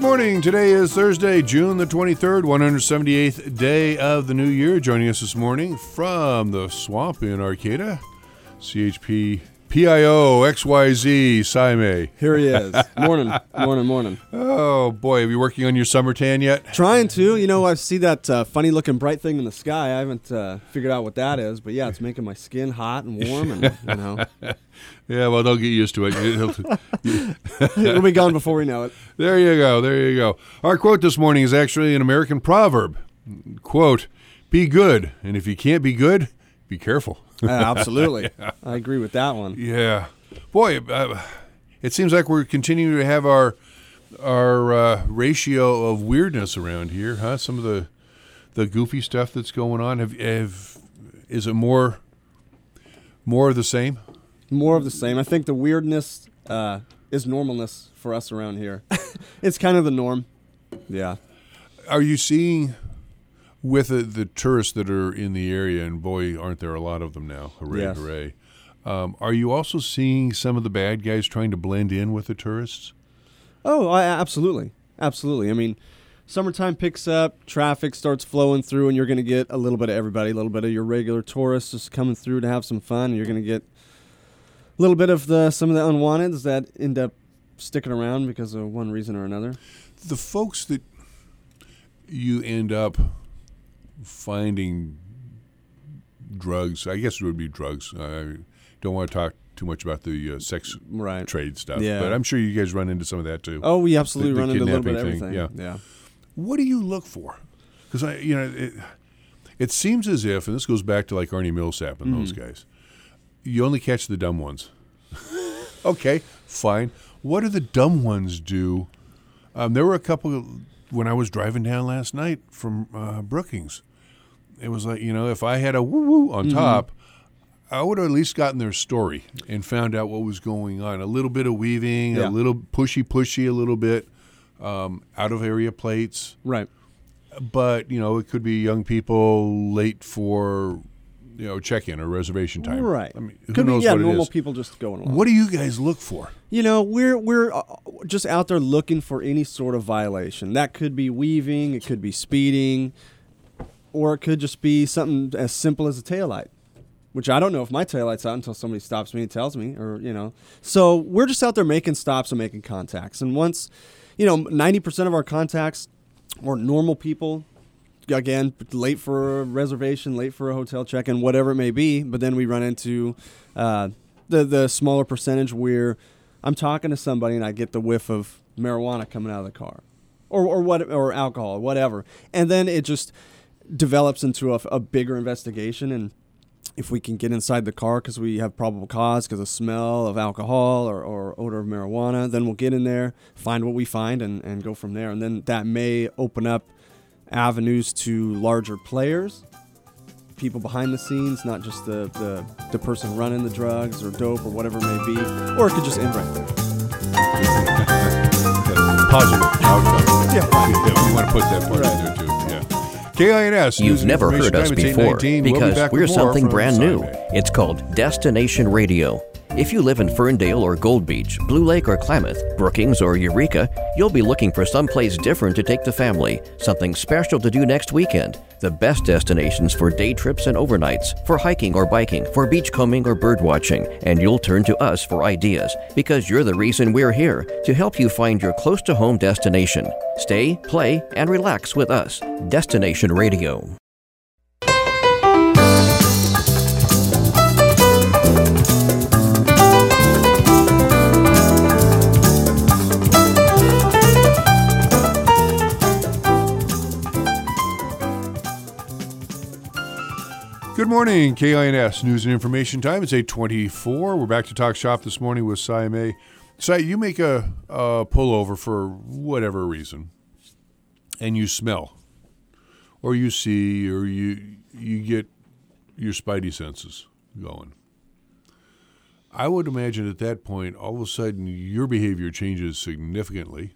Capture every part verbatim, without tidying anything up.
morning. Today is Thursday, June the twenty-third, one hundred seventy-eighth day of the new year. Joining us this morning from the swamp in Arcata, C H P P I O X Y Z, Saime. Here he is. Morning, morning, morning. Oh, boy. Are you working on your summer tan yet? Trying to. You know, I see that uh, funny-looking bright thing in the sky. I haven't uh, figured out what that is, but yeah, it's making my skin hot and warm, and, you know. Yeah, well, don't get used to it. It'll, It'll be gone before we know it. There you go. There you go. Our quote this morning is actually an American proverb. Quote, be good, and if you can't be good, be careful. Uh, absolutely. Yeah. I agree with that one. Yeah. Boy, uh, it seems like we're continuing to have our our uh, ratio of weirdness around here, huh? Some of the the goofy stuff that's going on. Have, have is it more more of the same? More of the same. I think the weirdness uh, is normalness for us around here. It's kind of the norm. Yeah. Are you seeing with the, the tourists that are in the area, and boy, aren't there a lot of them now, hooray, yes. hooray. Um, are you also seeing some of the bad guys trying to blend in with the tourists? Oh, I, absolutely. Absolutely. I mean, summertime picks up, traffic starts flowing through, and you're going to get a little bit of everybody, a little bit of your regular tourists just coming through to have some fun, and you're going to get a little bit of the some of the unwanteds that end up sticking around because of one reason or another. The folks that you end up finding drugs, I guess it would be drugs. I don't want to talk too much about the uh, sex right. trade stuff, yeah. but I'm sure you guys run into some of that too. Oh, we absolutely the, the run into a little bit of thing. everything. Yeah. yeah. What do you look for? Because I, you know, it, it seems as if, and this goes back to like Arnie Millsap and mm. those guys, you only catch the dumb ones. Okay, fine. What do the dumb ones do? Um, there were a couple of, when I was driving down last night from uh, Brookings. It was like, you know, if I had a woo-woo on mm-hmm. top, I would have at least gotten their story and found out what was going on. A little bit of weaving, yeah. a little pushy-pushy, a little bit um, out-of-area plates. Right. But, you know, it could be young people late for, you know, check-in or reservation time. Right. I mean, who could knows be, yeah, what it normal is. people just going along. What do you guys look for? You know, we're we're uh, just out there looking for any sort of violation. That could be weaving, it could be speeding, or it could just be something as simple as a taillight, which I don't know if my taillight's out until somebody stops me and tells me, or, you know. So we're just out there making stops and making contacts. And once, you know, ninety percent of our contacts are normal people, again, late for a reservation, late for a hotel check-in, whatever it may be. But then we run into uh, the the smaller percentage where I'm talking to somebody and I get the whiff of marijuana coming out of the car, or or what, or alcohol, whatever, and then it just develops into a, a bigger investigation. And if we can get inside the car because we have probable cause because of smell of alcohol or, or odor of marijuana, then we'll get in there, find what we find, and, and go from there. And then that may open up avenues to larger players, people behind the scenes, not just the, the, the person running the drugs or dope or whatever it may be, or it could just end right there. Positive outcome. Yeah. yeah. We want to put that part right in there too. Yeah. K I N S. You've never heard us before because we'll we're something brand new. Saturday. It's called Destination Radio. If you live in Ferndale or Gold Beach, Blue Lake or Klamath, Brookings or Eureka, you'll be looking for someplace different to take the family, something special to do next weekend. The best destinations for day trips and overnights, for hiking or biking, for beachcombing or bird watching, and you'll turn to us for ideas because you're the reason we're here, to help you find your close-to-home destination. Stay, play, and relax with us. Destination Radio. Good morning, K I N S News and Information Time. It's eight twenty-four. We're back to talk shop this morning with Cy May. Cy, you make a, a pullover for whatever reason, and you smell, or you see, or you you get your spidey senses going. I would imagine at that point, all of a sudden, your behavior changes significantly,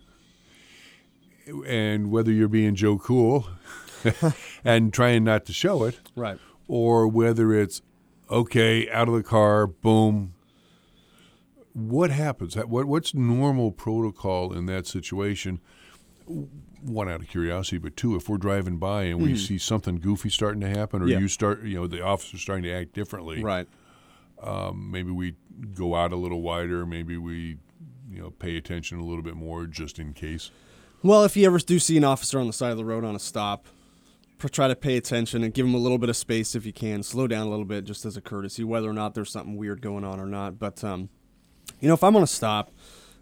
and whether you're being Joe Cool and trying not to show it, right, or whether it's, okay, out of the car, boom. What happens? What What's normal protocol in that situation? one, out of curiosity, but two, if we're driving by and we Mhm. see something goofy starting to happen, or Yeah. you start, you know, the officer's starting to act differently, Right. um, maybe we go out a little wider, maybe we, you know, pay attention a little bit more just in case. Well, if you ever do see an officer on the side of the road on a stop, pr- try to pay attention and give them a little bit of space if you can. Slow down a little bit just as a courtesy, whether or not there's something weird going on or not. But, um, you know, if I'm on a stop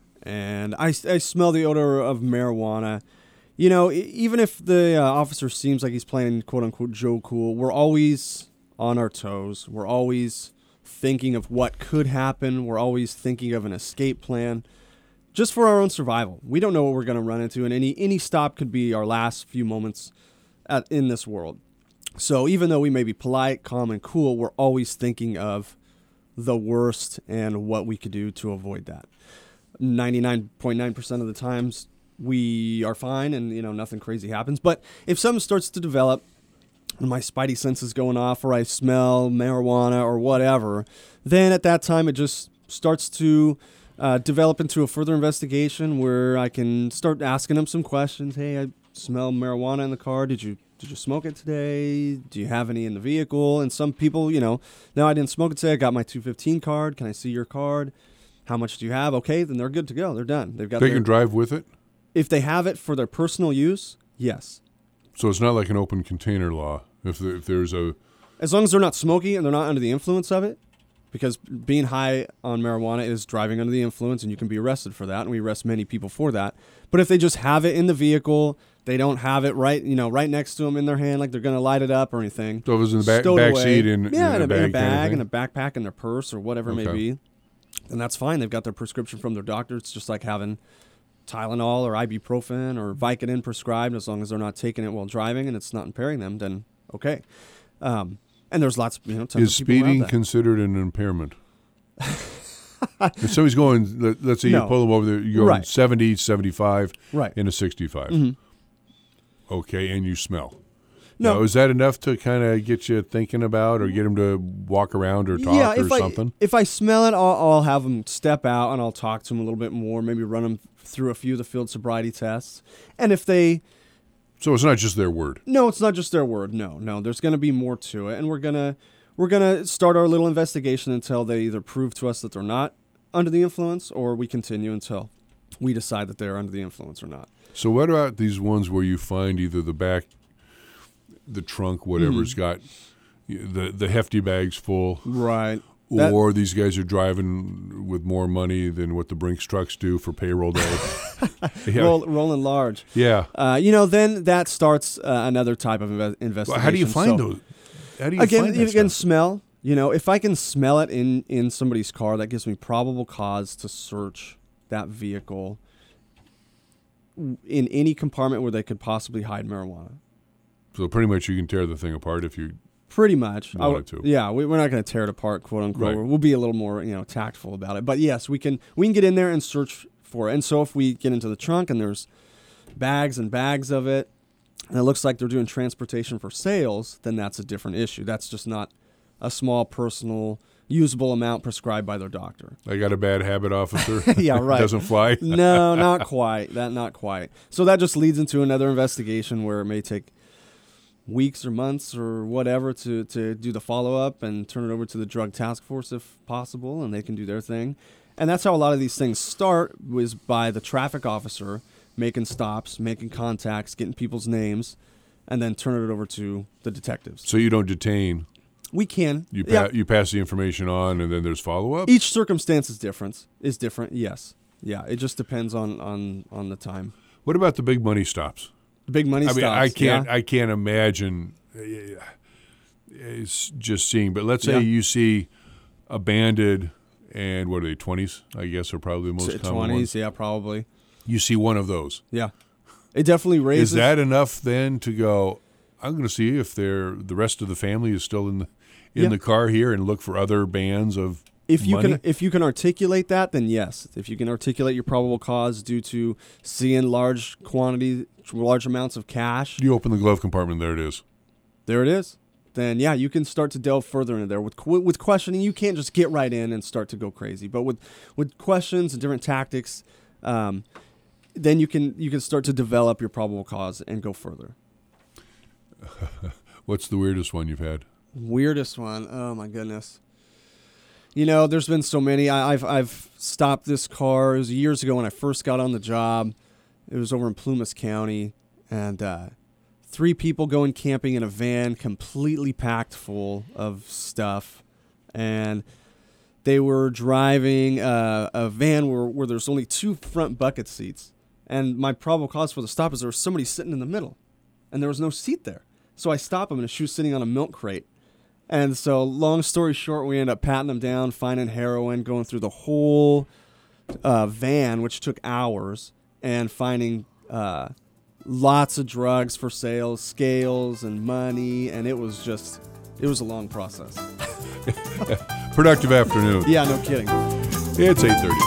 and I, I smell the odor of marijuana, you know, e- even if the uh, officer seems like he's playing quote-unquote Joe Cool, we're always on our toes. We're always thinking of what could happen. We're always thinking of an escape plan just for our own survival. We don't know what we're going to run into, and any any stop could be our last few moments at, in this world. So even though we may be polite, calm, and cool, we're always thinking of the worst and what we could do to avoid that. ninety-nine point nine percent of the times we are fine and, you know, nothing crazy happens. But if something starts to develop and my spidey senses going off, or I smell marijuana or whatever, then at that time it just starts to uh, develop into a further investigation where I can start asking them some questions. Hey, I smell marijuana in the car. Did you did you smoke it today? Do you have any in the vehicle? And some people, you know, no, I didn't smoke it today. I got my two fifteen card. Can I see your card? How much do you have? Okay, then they're good to go. They're done. They've got. They their, can drive with it? if they have it for their personal use, yes. So it's not like an open container law. If, there, if there's a... As long as they're not smoking and they're not under the influence of it, because being high on marijuana is driving under the influence, and you can be arrested for that, and we arrest many people for that. But if they just have it in the vehicle, they don't have it right, you know, right next to them in their hand, like they're going to light it up or anything. So if it's in the back, stowed back away. seat in, yeah, in, in a, a, in a bag, kind of bag, thing? in a backpack, in their purse, or whatever it may Okay. be, then that's fine. They've got their prescription from their doctor. It's just like having Tylenol or ibuprofen or Vicodin prescribed. As long as they're not taking it while driving and it's not impairing them, then okay. Um, and there's lots, you know, tons Is of people around speeding that. considered an impairment? If somebody's going, let, let's say No. you pull them over there, you're going Right. seventy, seventy-five, Right. in a sixty-five. Mhm. Okay, and you smell. No. Now, is that enough to kind of get you thinking about, or get them to walk around or talk yeah, or if I, something? If I smell it, I'll, I'll have them step out and I'll talk to them a little bit more, maybe run them through a few of the field sobriety tests. And if they, So it's not just their word. no, it's not just their word. No, no, there's going to be more to it. And we're going to, we're going to start our little investigation until they either prove to us that they're not under the influence, or we continue until we decide that they're under the influence or not. So what about these ones where you find either the back, the trunk, whatever's Mm-hmm. got the the hefty bags full, Right. That- or these guys are driving with more money than what the Brinks trucks do for payroll day? yeah. Roll, rolling large. yeah. Uh, you know, then that starts uh, another type of inve- Well, investigation. how do you find So- those? How do you Again, find that you can stuff? smell. You know, if I can smell it in, in somebody's car, that gives me probable cause to search that vehicle in any compartment where they could possibly hide marijuana. So pretty much you can tear the thing apart if you. Pretty much. I Wanted w- to. Yeah, we, we're not going to tear it apart, quote unquote. Right. We'll be a little more, you know, tactful about it. But yes, we can we can get in there and search for it. And so if we get into the trunk and there's bags and bags of it, and it looks like they're doing transportation for sales, then that's a different issue. That's just not a small personal usable amount prescribed by their doctor. I got a bad habit, officer. Yeah, right. Doesn't fly. No, not quite. That not quite. So that just leads into another investigation where it may take weeks or months or whatever to, to do the follow-up and turn it over to the drug task force if possible, and they can do their thing. And that's how a lot of these things start, was by the traffic officer making stops, making contacts, getting people's names, and then turn it over to the detectives. So you don't detain. We can. You pa- yeah. you pass the information on, and then there's follow up. Each circumstance is different. Is different. Yes. Yeah. It just depends on on on the time. What about the big money stops? The big money I stops. mean, I can't. yeah. I can't imagine. uh, It's just seeing. But let's say Yeah. you see a banded, and what are they? Twenties, I guess, are probably the most T- common twenties. ones. Yeah. Probably. You see one of those. Yeah. It definitely raises. Is that enough then to go? I'm going to see if they're the rest of the family is still in the in Yeah. the car here, and look for other bands of If you money? can, if you can articulate that, then yes. If you can articulate your probable cause due to seeing large quantity, large amounts of cash, You open the glove compartment, there it is. there it is. Then yeah, you can start to delve further into there with qu- with questioning. You can't just get right in and start to go crazy. But with with questions and different tactics, um, then you can you can start to develop your probable cause and go further. What's the weirdest one you've had? Weirdest one? Oh my goodness. You know, there's been so many. I, I've I've stopped this car. It was years ago when I first got on the job. It was over in Plumas County, and uh, three people going camping in a van, completely packed full of stuff, and they were driving uh, a van where, where there's only two front bucket seats. And my probable cause for the stop is there was somebody sitting in the middle, and there was no seat there. So I stop him, and she was sitting on a milk crate. And so, long story short, we end up patting him down, finding heroin, going through the whole uh, van, which took hours, and finding uh, lots of drugs for sale, scales and money, and it was just, it was a long process. Productive afternoon. Yeah, no kidding. It's eight thirty.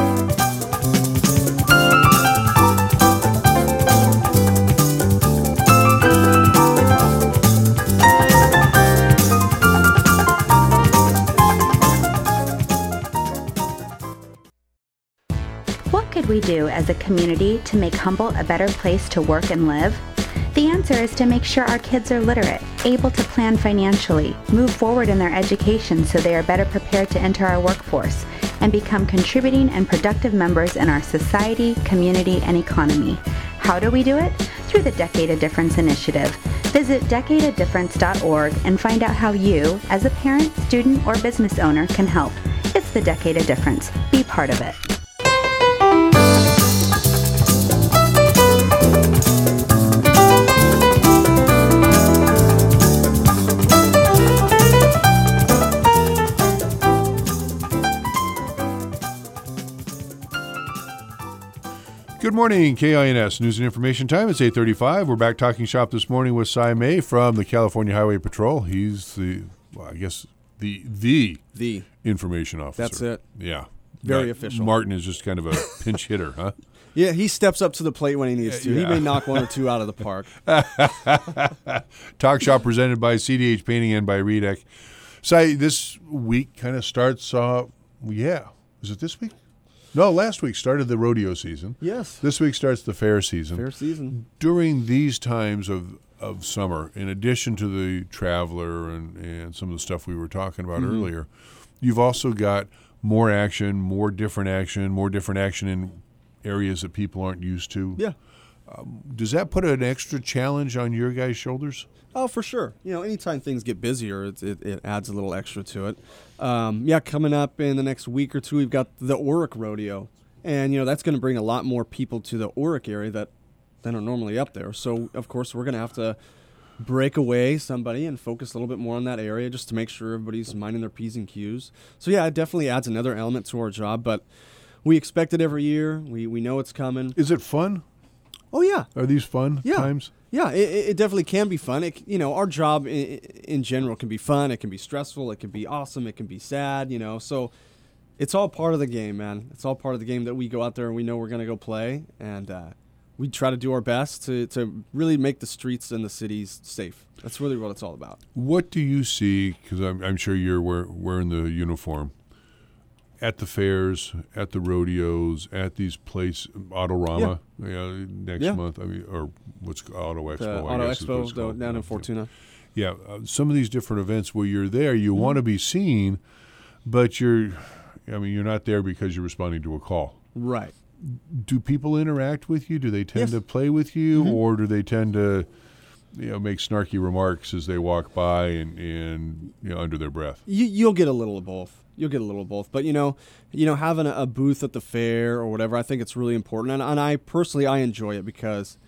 What could we do as a community to make Humboldt a better place to work and live? The answer is to make sure our kids are literate, able to plan financially, move forward in their education so they are better prepared to enter our workforce, and become contributing and productive members in our society, community, and economy. How do we do it? Through the Decade of Difference initiative. Visit decade of difference dot org and find out how you, as a parent, student, or business owner, can help. It's the Decade of Difference. Be part of it. Good morning, K I N S News and Information Time. It's eight thirty-five. We're back talking shop this morning with Cy May from the California Highway Patrol. He's the, well, I guess, the the The information officer. That's it. Yeah. Very Matt official. Martin is just kind of a pinch hitter, huh? Yeah, he steps up to the plate when he needs to. Yeah. He may knock one or two out of the park. Talk shop presented by C D H Painting and by Redec. Cy, this week kind of starts off, yeah, was it this week? No, last week started the rodeo season. Yes. This week starts the fair season. Fair season. During these times of, of summer, in addition to the traveler and, and some of the stuff we were talking about Mm-hmm. earlier, you've also got more action, more different action, more different action in areas that people aren't used to. Yeah. Um, does that put an extra challenge on your guys' shoulders? Oh, for sure. You know, anytime things get busier, it, it, it adds a little extra to it. Um, yeah, coming up in the next week or two, we've got the Oric Rodeo. And, you know, that's going to bring a lot more people to the Oric area that than are normally up there. So, of course, we're going to have to break away somebody and focus a little bit more on that area just to make sure everybody's minding their P's and Q's. So, yeah, it definitely adds another element to our job. But we expect it every year. We, we know it's coming. Is it fun? Oh, yeah. Are these fun Yeah. times? Yeah, it, it definitely can be fun. It, you know, our job in, in general can be fun. It can be stressful. It can be awesome. It can be sad, you know. So it's all part of the game, man. It's all part of the game that we go out there and we know we're going to go play. And uh, we try to do our best to, to really make the streets and the cities safe. That's really what it's all about. What do you see, because I'm, I'm sure you're wear, wearing the uniform, at the fairs, at the rodeos, at these places, Autorama, yeah. you know, next Yeah. month, I mean, or what's Auto Expo, The I Auto guess is what Expo it's the, called. down in Yeah. Fortuna. Yeah, uh, some of these different events where you're there, you Mm-hmm. want to be seen, but you're, I mean, you're not there because you're responding to a call. Right. Do people interact with you? Do they tend Yes. to play with you, Mhm. or do they tend to, you know, make snarky remarks as they walk by and, and you know, under their breath? You, you'll get a little of both. You'll get a little of both. But, you know, you know, having a, a booth at the fair or whatever, I think it's really important. And, and I personally, I enjoy it because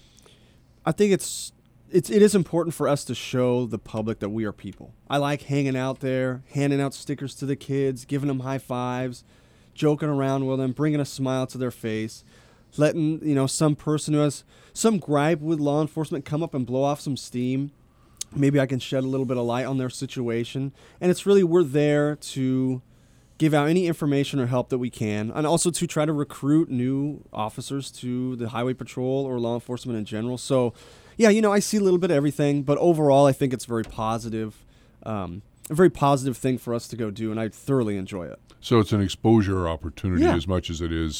I think it's, it's, it is important for us to show the public that we are people. I like hanging out there, handing out stickers to the kids, giving them high fives, joking around with them, bringing a smile to their face, letting, you know, some person who has some gripe with law enforcement come up and blow off some steam. Maybe I can shed a little bit of light on their situation. And it's really, we're there to give out any information or help that we can, and also to try to recruit new officers to the Highway Patrol or law enforcement in general. So, yeah, you know, I see a little bit of everything, but overall I think it's very positive, um, a very positive thing for us to go do, and I thoroughly enjoy it. So it's an exposure opportunity Yeah. as much as it is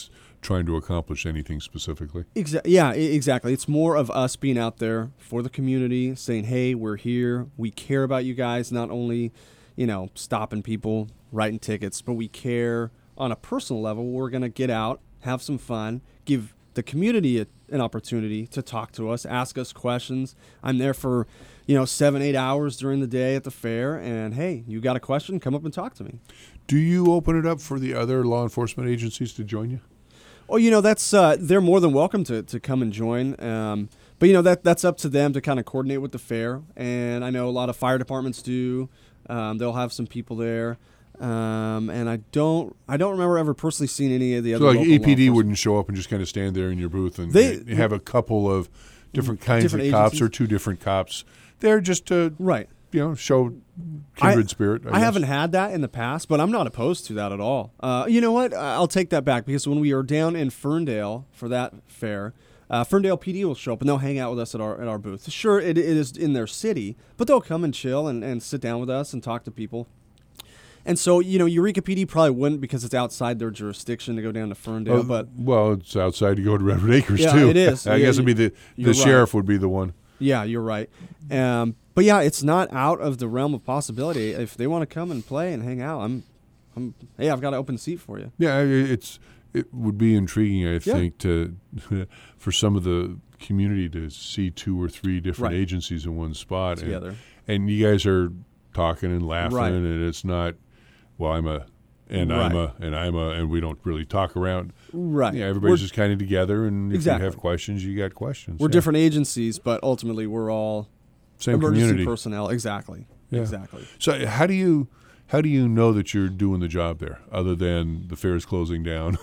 trying to accomplish anything specifically. Exa- yeah, I- exactly. It's more of us being out there for the community, saying, hey, we're here. We care about you guys, not only, you know, stopping people, writing tickets, but we care on a personal level. We're going to get out, have some fun, give the community a, an opportunity to talk to us, ask us questions. I'm there for, you know, seven, eight hours during the day at the fair. And, hey, you got a question, come up and talk to me. Do you open it up for the other law enforcement agencies to join you? Oh, you know, that's uh, they're more than welcome to, to come and join. Um, but, you know, that that's up to them to kind of coordinate with the fair. And I know a lot of fire departments do. Um, they'll have some people there. Um, and I don't I don't remember ever personally seeing any of the other So like local E P law D enforcement. wouldn't show up and just kind of stand there in your booth and They- they have a couple of different kinds Different of cops agencies? or two different cops. They're just to, Right. you know, show kindred I, spirit. I, I guess. haven't had that in the past, but I'm not opposed to that at all. Uh, you know what? I'll take that back because when we were down in Ferndale for that fair, uh, Ferndale P D will show up and they'll hang out with us at our at our booth. Sure, it, it is in their city, but they'll come and chill and, and sit down with us and talk to people. And so, you know, Eureka P D probably wouldn't because it's outside their jurisdiction to go down to Ferndale, Oh, but well, it's outside to go to Redwood Acres Yeah, too. it is. I Yeah, guess it'd be the you're the right. sheriff would be the one. yeah, you're right. Um, but yeah, it's not out of the realm of possibility. If they want to come and play and hang out, I'm, I'm hey, I've got an open seat for you. Yeah, i- it's it would be intriguing, I Yeah. think, to for some of the community to see two or three different Right. agencies in one spot Together. and, and you guys are talking and laughing, Right. and it's not, well, I'm a and I'm Right. a and I'm a and we don't really talk around. Right. Yeah, everybody's We're- just kind of together, and if Exactly. you have questions, you got questions. We're Yeah. different agencies, but ultimately we're all Same emergency community. personnel. Exactly. Yeah. Exactly. So how do you how do you know that you're doing the job there, other than the fair is closing down?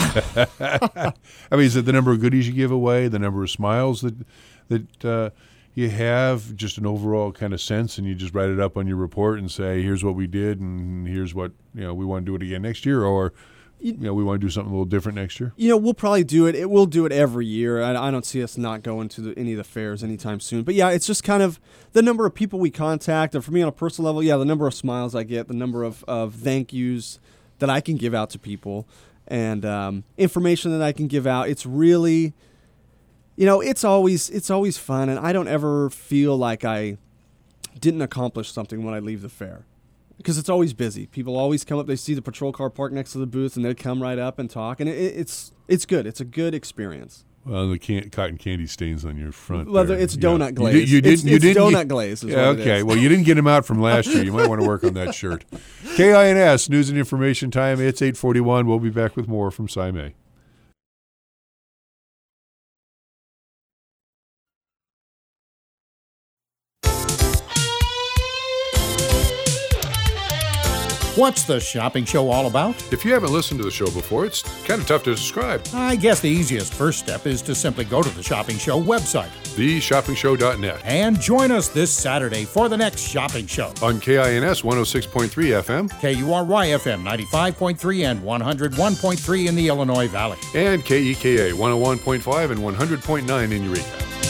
I mean, is it the number of goodies you give away, the number of smiles that that uh, you have, just an overall kind of sense, and you just write it up on your report and say, here's what we did, and here's what, you know, we want to do it again next year, or you know, we want to do something a little different next year? You know, we'll probably do it. it we'll do it every year. I, I don't see us not going to the, any of the fairs anytime soon. But yeah, it's just kind of the number of people we contact, and for me on a personal level, yeah, the number of smiles I get, the number of, of thank yous that I can give out to people, and um, information that I can give out. It's really, you know, it's always it's always fun, and I don't ever feel like I didn't accomplish something when I leave the fair. Because it's always busy. People always come up. They see the patrol car parked next to the booth, and they come right up and talk. And it, it's it's good. It's a good experience. Well, the can- cotton candy stains on your front. Well, there. it's Yeah. donut You glaze. did- You, It's- didn't. You it's didn't donut get- glaze is Yeah, what it okay. is. Well, you didn't get them out from last year. You might want to work on that shirt. K I N S News and Information Time. It's eight forty-one. We'll be back with more from Cy May. What's the shopping show all about? If you haven't listened to the show before, it's kind of tough to describe. I guess the easiest first step is to simply go to the Shopping Show website the shopping show dot net. and join us this Saturday for the next shopping show. On K I N S one oh six point three F M K U R Y F M ninety-five point three and one oh one point three in the Illinois Valley. and K E K A one oh one point five and one hundred point nine in Eureka.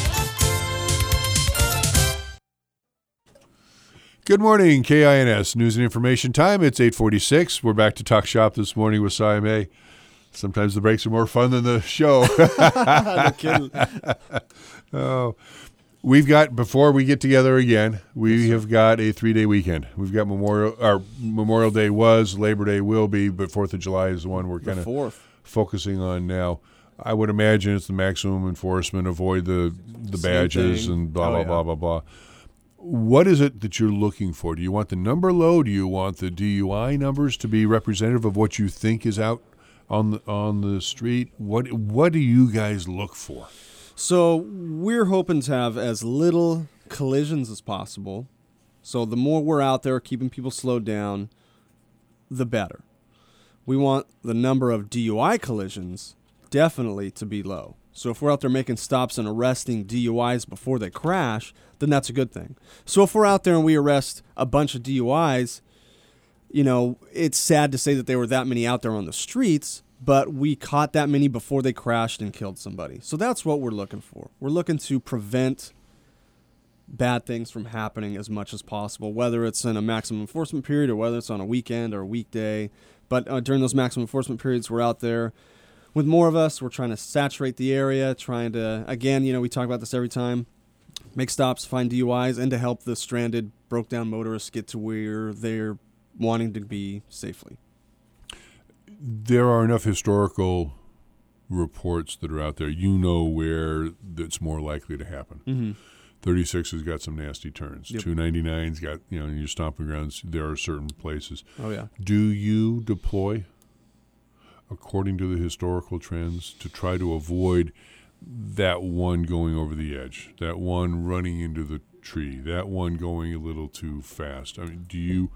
Good morning, K I N S News and Information Time. It's eight forty-six. We're back to Talk Shop this morning with Cy May. Sometimes the breaks are more fun than the show. No kidding. Oh, we've got, before we get together again, we have got a three-day weekend. We've got Memorial, our Memorial Day was, Labor Day will be, but Fourth of July is the one we're The kind of fourth. focusing on now. I would imagine it's the maximum enforcement, avoid the the Same badges thing. and blah, Oh, blah, yeah. blah, blah, blah. What is it that you're looking for? Do you want the number low? Do you want the D U I numbers to be representative of what you think is out on the, on the street? What What do you guys look for? So we're hoping to have as little collisions as possible. So the more we're out there keeping people slowed down, the better. We want the number of D U I collisions definitely to be low. So if we're out there making stops and arresting D U Is before they crash, then that's a good thing. So if we're out there and we arrest a bunch of D U Is, you know, it's sad to say that there were that many out there on the streets, but we caught that many before they crashed and killed somebody. So that's what we're looking for. We're looking to prevent bad things from happening as much as possible, whether it's in a maximum enforcement period or whether it's on a weekend or a weekday. But uh, during those maximum enforcement periods, we're out there. with more of us, we're trying to saturate the area, trying to, again, you know, we talk about this every time, make stops, find D U Is, and to help the stranded, broke down motorists get to where they're wanting to be safely. There are enough historical reports that are out there. You know where that's more likely to happen. Mm-hmm. thirty-six has got some nasty turns. Yep. two ninety-nine's got, you know, in your stomping grounds, there are certain places. Oh, yeah. Do you deploy according to the historical trends to try to avoid that one going over the edge, that one running into the tree, that one going a little too fast? I mean, do you...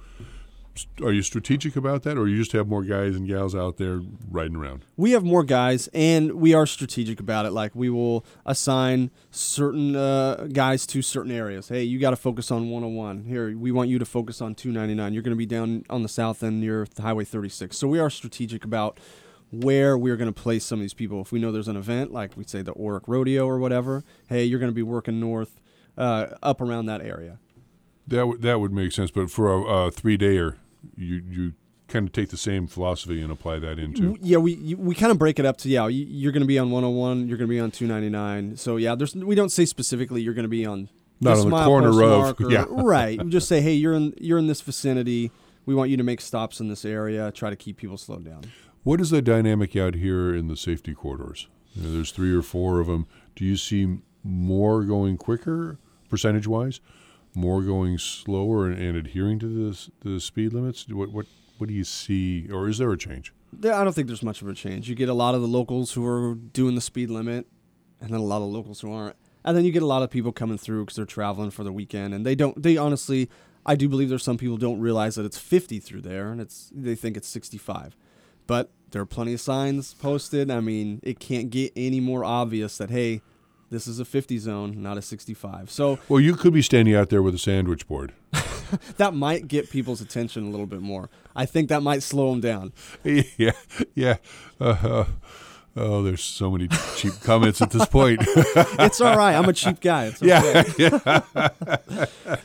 Are you strategic about that, or you just have more guys and gals out there riding around? We have more guys, and we are strategic about it. Like, we will assign certain uh, guys to certain areas. Hey, you got to focus on one oh one. Here, we want you to focus on two ninety-nine. You're going to be down on the south end near Highway thirty-six. So we are strategic about where we're going to place some of these people. If we know there's an event, like we say the Oric Rodeo or whatever, hey, you're going to be working north, uh, up around that area. That w- that would make sense, but for a, a three-dayer, you you kind of take the same philosophy and apply that into. Yeah, we you, we kind of break it up to, yeah, you, you're going to be on one oh one, you're going to be on two ninety-nine. So yeah, there's we don't say specifically you're going to be on not this on the mile corner postmark of or, yeah. right. We just say, hey, you're in you're in this vicinity. We want you to make stops in this area. Try to keep people slowed down. What is the dynamic out here in the safety corridors? You know, there's three or four of them. Do you see more going quicker, percentage-wise, more going slower and, and adhering to the the speed limits? What what what do you see, or is there a change? There, I don't think there's much of a change. You get a lot of the locals who are doing the speed limit, and then a lot of locals who aren't. And then you get a lot of people coming through because they're traveling for the weekend, and they don't. They honestly, I do believe there's some people who don't realize that it's fifty through there, and it's they think it's sixty-five. But there are plenty of signs posted. I mean, it can't get any more obvious that, hey, this is a fifty zone, not a sixty-five. So, well, you could be standing out there with a sandwich board. that might get people's attention a little bit more. I think that might slow them down. Yeah, yeah. Uh, uh, oh, there's so many cheap comments at this point. It's all right. I'm a cheap guy. It's okay. Yeah. yeah.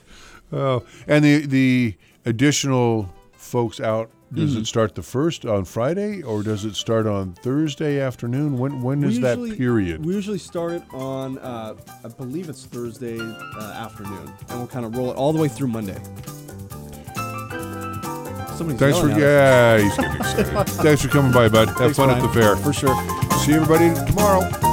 Oh, and the the additional folks out. Does mm-hmm. it start the first on Friday, or does it start on Thursday afternoon? When when is usually, that period? We usually start it on, uh, I believe it's Thursday uh, afternoon, and we'll kind of roll it all the way through Monday. Somebody's Thanks for yeah, he's getting excited. Thanks for coming by, bud. Have Thanks, fun Brian. at the fair For sure. See everybody tomorrow.